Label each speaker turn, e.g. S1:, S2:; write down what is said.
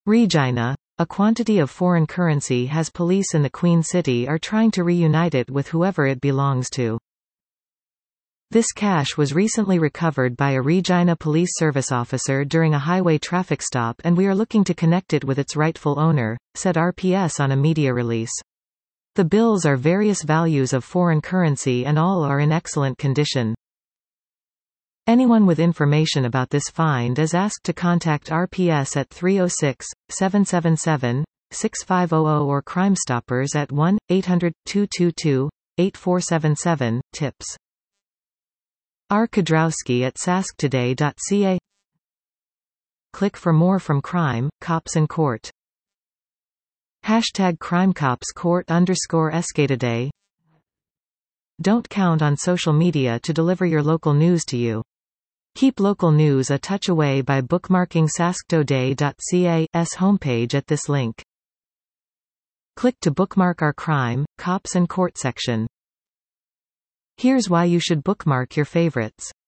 S1: Regina. A quantity of foreign currency has police in the Queen City are trying to reunite it with whoever it belongs to. This cash was recently recovered by a Regina Police Service officer during a highway traffic stop, and we are looking to connect it with its rightful owner, said RPS on a media release. The bills are various values of foreign currency and all are in excellent condition. Anyone with information about this find is asked to contact RPS at 306-777-6500 or Crime Stoppers at 1-800-222-8477. Tips. R. Kudrowski at sasktoday.ca. Click for more from Crime, Cops and Court. Hashtag CrimeCopsCourt_Escatoday. Don't count on social media to deliver your local news to you. Keep local news a touch away by bookmarking sasktoday.ca's homepage at this link. Click to bookmark our Crime, Cops and Court section. Here's why you should bookmark your favorites.